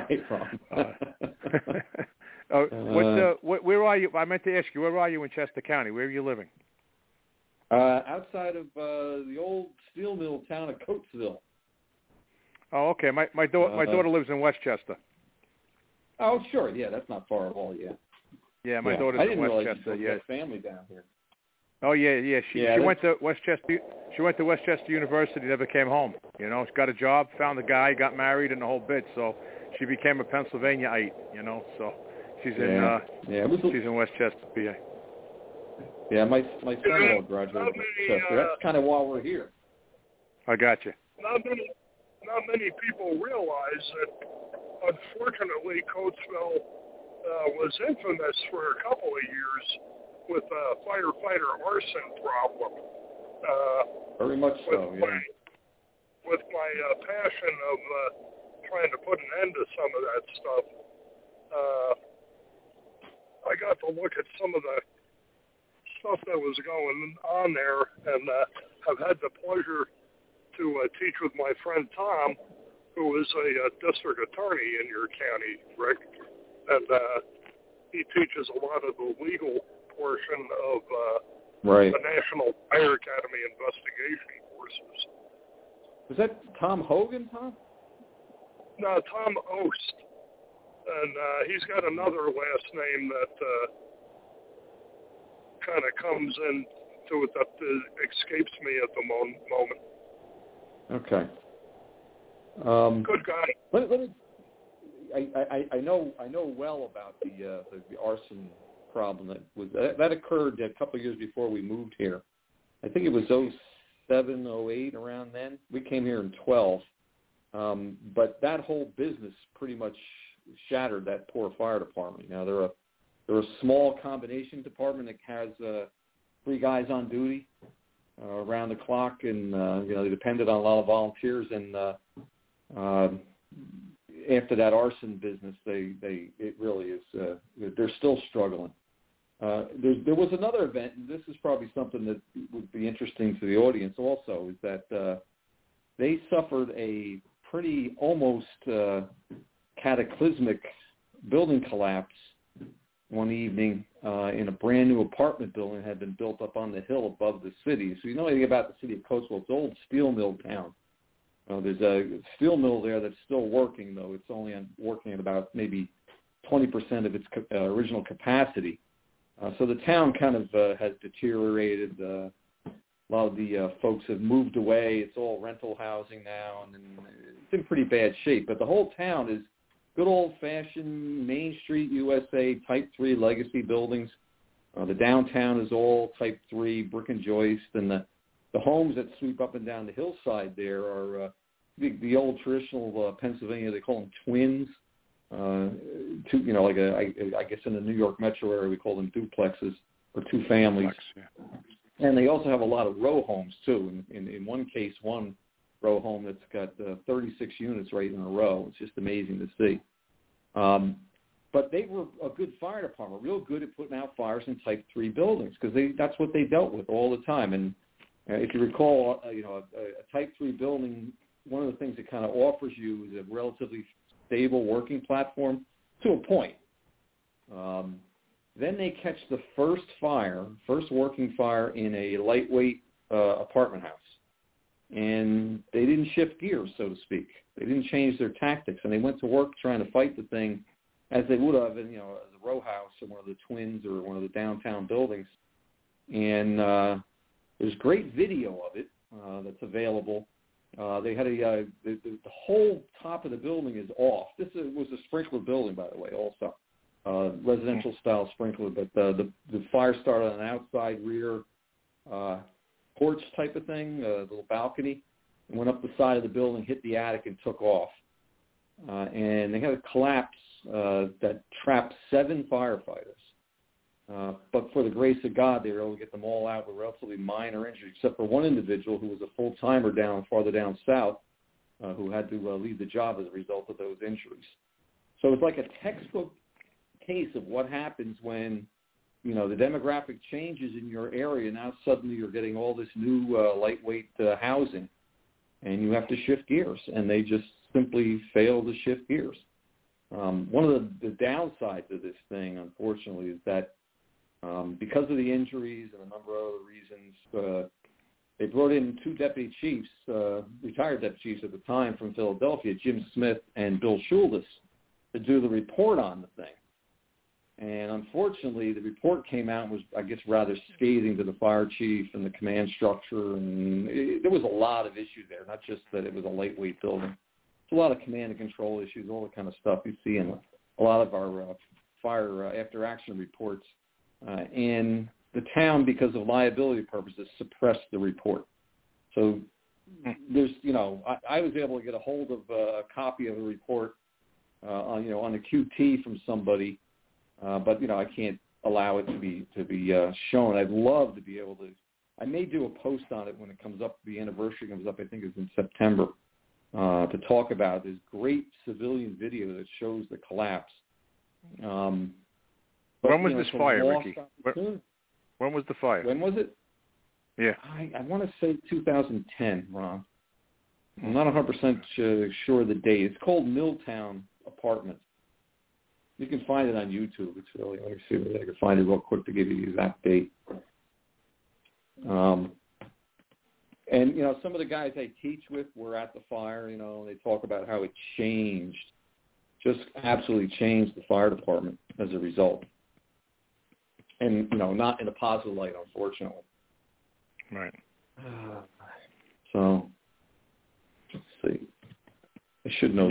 where are you? I meant to ask you, where are you in Chester County? Where are you living? Outside of the old steel mill town of Coatesville. Oh, okay. My daughter lives in Westchester. Oh, sure. Yeah, that's not far at all. Yeah. Yeah, my daughter's in Westchester. I didn't realize you had family down here. Oh yeah. She went to Westchester. She went to Westchester University. Never came home. She got a job, found a guy, got married, and the whole bit. So she became a Pennsylvaniaite. So she's she's in Westchester, PA. Yeah, my son-in-law graduated from Chester. That's kind of why we're here. I got you. Not many people realize that, unfortunately, Coatesville was infamous for a couple of years with a firefighter arson problem. Very much so, yeah. With my passion of trying to put an end to some of that stuff, I got to look at some of the stuff that was going on there, and have had the pleasure to teach with my friend Tom, who is a district attorney in your county, Rick, and he teaches a lot of the legal portion of the National Fire Academy investigation courses. Was that Tom Hogan, Tom? No, Tom Ost, and he's got another last name that kind of comes into it that escapes me at the moment. Okay. Good guy. Let me. I know well about the arson problem that occurred a couple of years before we moved here. I think it was 07, 08, around then. We came here in 12, but that whole business pretty much shattered that poor fire department. Now they're a small combination department that has 3 guys on duty around the clock, and they depended on a lot of volunteers. And after that arson business, it really is they're still struggling. There was another event, and this is probably something that would be interesting to the audience also, is that they suffered a pretty almost cataclysmic building collapse one evening in a brand new apartment building that had been built up on the hill above the city. So you know anything about the city of Coatesville, it's an old steel mill town. There's a steel mill there that's still working, though. It's only working at about maybe 20% of its original capacity. So the town kind of has deteriorated. A lot of the folks have moved away. It's all rental housing now, and it's in pretty bad shape. But the whole town is good old-fashioned Main Street USA Type 3 legacy buildings. The downtown is all Type 3 brick and joist, and the homes that sweep up and down the hillside there are the old traditional Pennsylvania, they call them twins. I guess in the New York metro area we call them duplexes, or 2 families. Yeah. And they also have a lot of row homes too. In one case, one row home that's got 36 units right in a row. It's just amazing to see. But they were a good fire department, real good at putting out fires in Type 3 buildings, because that's what they dealt with all the time. And if you recall, a Type 3 building, one of the things it kind of offers you is a relatively stable working platform to a point. Then they catch the first working fire in a lightweight apartment house. And they didn't shift gears, so to speak. They didn't change their tactics, and they went to work trying to fight the thing as they would have in, as a row house or one of the twins or one of the downtown buildings. And there's great video of it that's available. They had the whole top of the building is off. This was a sprinkler building, by the way, also residential style sprinkler. But the fire started on an outside rear porch type of thing, a little balcony, and went up the side of the building, hit the attic, and took off. And they had a collapse that trapped 7 firefighters. But for the grace of God, they were able to get them all out with relatively minor injuries, except for one individual who was a full-timer farther down south, who had to leave the job as a result of those injuries. So it's like a textbook case of what happens when, the demographic changes in your area. Now suddenly you're getting all this new lightweight housing, and you have to shift gears, and they just simply fail to shift gears. One of the downsides of this thing, unfortunately, is that because of the injuries and a number of other reasons, they brought in 2 deputy chiefs, retired deputy chiefs at the time from Philadelphia, Jim Smith and Bill Schuldis, to do the report on the thing. And unfortunately, the report came out and was, I guess, rather scathing to the fire chief and the command structure. And there was a lot of issues there, not just that it was a lightweight building. It's a lot of command and control issues, all the kind of stuff you see in a lot of our fire after-action reports. And the town, because of liability purposes, suppressed the report. So there's, I was able to get a hold of a copy of the report, on the QT from somebody, but I can't allow it to be shown. I'd love to be able to. I may do a post on it when it comes up. The anniversary comes up. I think it's in September. To talk about this great civilian video that shows the collapse. When was this fire, Ricky? When was the fire? When was it? Yeah. I want to say 2010, Ron. I'm not 100% sure of the date. It's called Milltown Apartments. You can find it on YouTube. It's really, let me see if I can find it real quick to give you the exact date. And, some of the guys I teach with were at the fire, they talk about how it changed, just absolutely changed the fire department as a result. And, not in a positive light, unfortunately. Right. So, let's see. I should know.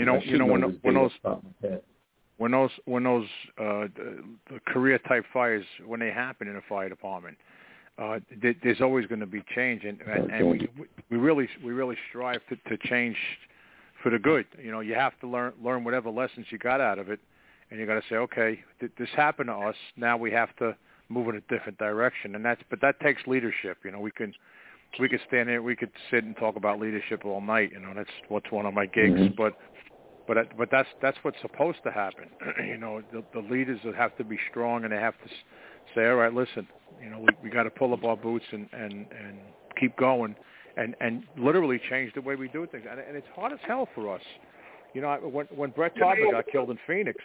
When those the career type fires, when they happen in a fire department, there's always going to be change, and we really strive to change for the good. You have to learn whatever lessons you got out of it, and you got to say, okay, this happened to us. Now we have to move in a different direction, but that takes leadership. We could stand there, we could sit and talk about leadership all night. That's what's one of my gigs, Mm-hmm. But that's what's supposed to happen. The leaders have to be strong, and they have to say, all right, listen, we got to pull up our boots and keep going, and literally change the way we do things. And it's hard as hell for us. When Brett Tarver got killed in Phoenix,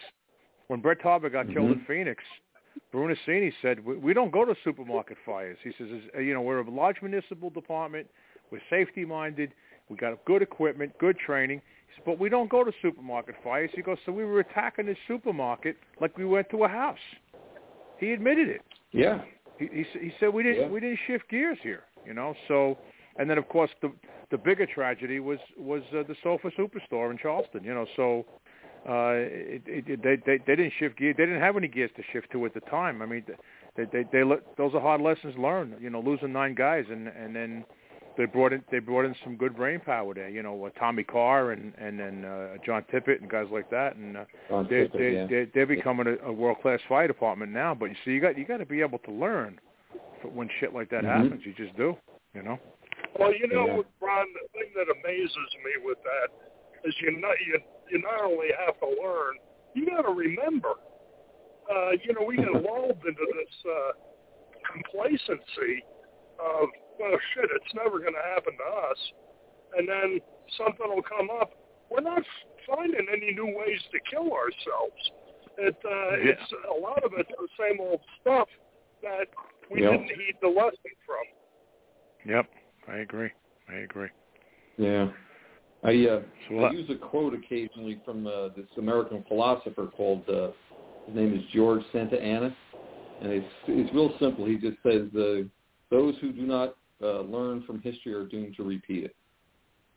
Brunacini said, we don't go to supermarket fires. He says, we're a large municipal department. We're safety-minded. We got good equipment, good training. He said, but we don't go to supermarket fires. He goes, so we were attacking the supermarket like we went to a house. He admitted it. Yeah. He said we didn't shift gears here, So, and then of course the bigger tragedy was the Sofa Superstore in Charleston, So they didn't shift gears. They didn't have any gears to shift to at the time. I mean, those are hard lessons learned. Losing 9 guys, and then they brought in some good brain power there. Tommy Carr and then John Tippett and guys like that, and they're becoming a world-class fire department now. But you got to be able to learn when shit like that happens. You just do, Well, Ron, the thing that amazes me with that is you not only have to learn, you got to remember. We get lulled into this complacency of, well, shit, it's never going to happen to us. And then something will come up. We're not finding any new ways to kill ourselves. It's a lot of it's the same old stuff that we didn't heed the lesson from. Yep, I agree. Yeah. I use a quote occasionally from this American philosopher called, his name is George Santa Anna, and it's real simple. He just says, those who do not learn from history are doomed to repeat it.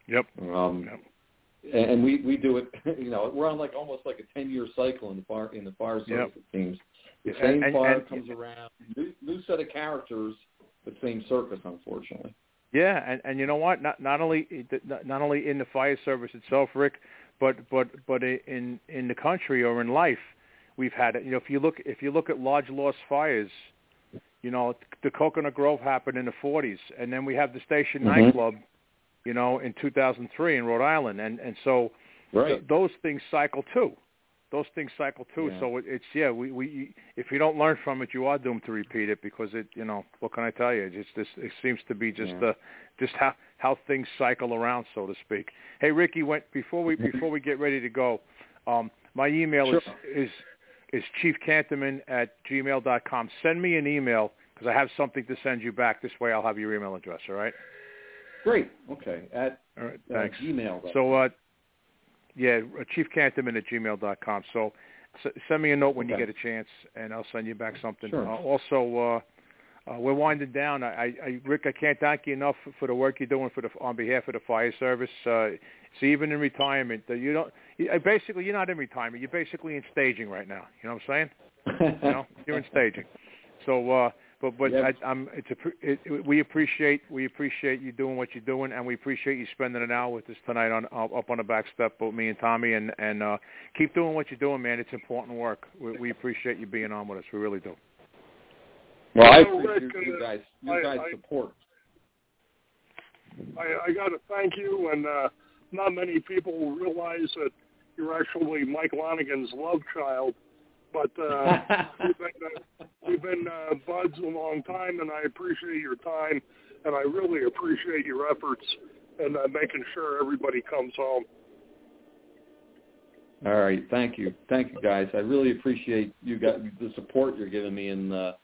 Yep. And we do it. You know, we're on almost like a 10-year cycle in the fire service. Yep. It seems the same fire comes around, new set of characters, but same circus, unfortunately. Yeah, and you know what? Not only in the fire service itself, Rick, but in the country or in life, we've had it. You know, if you look at large lost fires, you know, the Coconut Grove happened in the 40s, and then we have the Station nightclub, you know, in 2003 in Rhode Island, and so those things cycle too. Yeah. So we if you don't learn from it, you are doomed to repeat it because it, you know, what can I tell you? It seems to be just how things cycle around, so to speak. Hey, Ricky, before we get ready to go, my email is chiefcanterman@gmail.com. Send me an email because I have something to send you back. This way, I'll have your email address. All right. Great. Okay. All right. Thanks. Gmail. So. chiefcanterman@gmail.com. So send me a note when you get a chance, and I'll send you back something. Sure. Also, we're winding down. Rick, I can't thank you enough for the work you're doing on behalf of the fire service. So even in retirement, you're not in retirement. You're basically in staging right now. You know what I'm saying? You know, you're in staging. So. But yep. We appreciate you doing what you're doing, and we appreciate you spending an hour with us tonight up on the back step, both me and Tommy, and keep doing what you're doing, man. It's important work. We appreciate you being on with us. We really do. Well, I appreciate you guys' support. I got to thank you, and not many people realize that you're actually Mike Lonigan's love child. But we've been buds a long time, and I appreciate your time, and I really appreciate your efforts in making sure everybody comes home. All right, thank you, guys. I really appreciate the support you're giving me, and a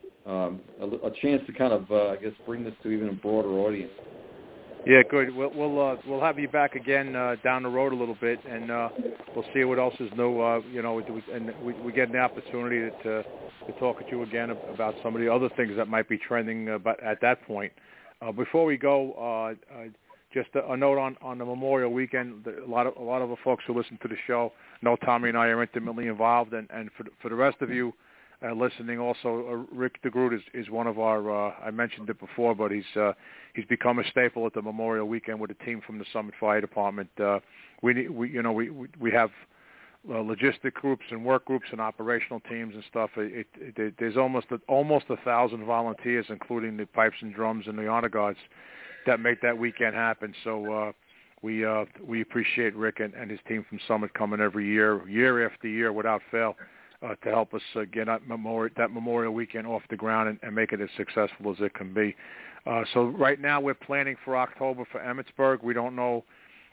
chance to kind of, I guess, bring this to even a broader audience. Yeah, good. We'll have you back again down the road a little bit, and we'll see what else is new. You know, and we get an opportunity to talk to you again about some of the other things that might be trending. But at that point, before we go, just a note on the Memorial Weekend. A lot of the folks who listen to the show know Tommy and I are intimately involved, and for the rest of you listening, also Rick DeGroot is one of our. I mentioned it before, but he's become a staple at the Memorial Weekend with a team from the Summit Fire Department. We have logistic groups and work groups and operational teams and stuff. There's almost 1,000 volunteers, including the pipes and drums and the honor guards, that make that weekend happen. So we appreciate Rick and his team from Summit coming every year after year without fail. To help us get that Memorial Weekend off the ground and make it as successful as it can be. So right now we're planning for October for Emmitsburg. We don't know.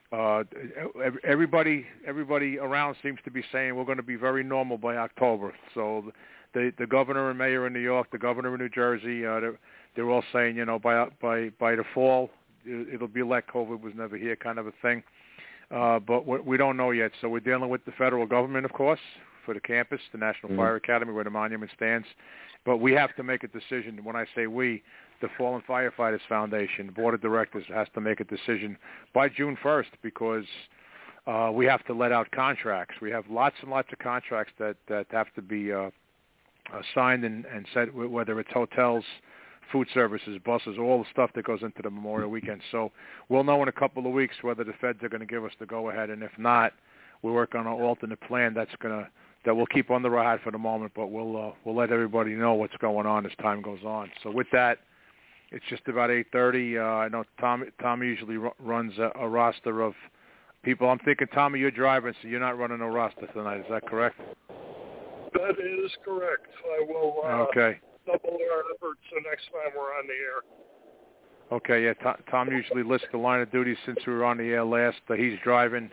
Everybody around seems to be saying we're going to be very normal by October. So the governor and mayor in New York, the governor in New Jersey, they're all saying, you know, by the fall it'll be like COVID was never here kind of a thing. But we don't know yet. So we're dealing with the federal government, of course, for the campus, the National Fire Academy, where the monument stands. But we have to make a decision. When I say we, the Fallen Firefighters Foundation, the Board of Directors, has to make a decision by June 1st because we have to let out contracts. We have lots and lots of contracts that have to be signed and set, whether it's hotels, food services, buses, all the stuff that goes into the Memorial Weekend. So we'll know in a couple of weeks whether the feds are going to give us the go-ahead, and if not, we'll work on an alternate plan that we'll keep on the ride for the moment, but we'll let everybody know what's going on as time goes on. So with that, it's just about 8:30. I know Tommy usually runs a roster of people. I'm thinking, Tommy, you're driving, so you're not running a roster tonight. Is that correct? That is correct. I will double our efforts the next time we're on the air. Okay, yeah. Tom usually lists the line of duty since we were on the air last. He's driving,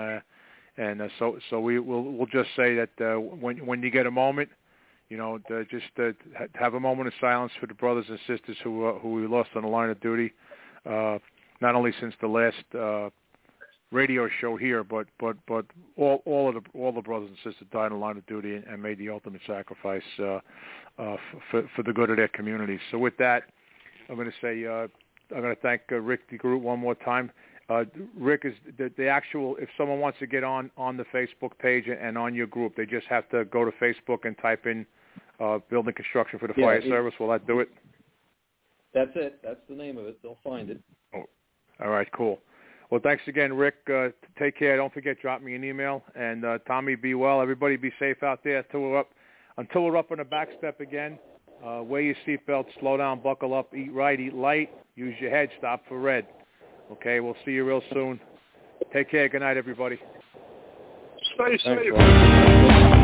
so we'll just say that when you get a moment, you know, just have a moment of silence for the brothers and sisters who we lost on the line of duty, not only since the last radio show here, but all the brothers and sisters died on the line of duty and made the ultimate sacrifice for the good of their communities. So with that, I'm going to say I'm going to thank Rick DeGroot one more time. Rick, is the actual, if someone wants to get on the Facebook page and on your group, they just have to go to Facebook and type in building construction for the fire service. Will that do it? That's it. That's the name of it. They'll find it. Oh, all right, cool. Well, thanks again, Rick. Take care. Don't forget, drop me an email. And Tommy, be well. Everybody be safe out there until we're up on the back step again. Wear your seatbelt, slow down, buckle up, eat right, eat light, use your head, stop for red. Okay, we'll see you real soon. Take care. Good night, everybody. Stay safe. Thanks,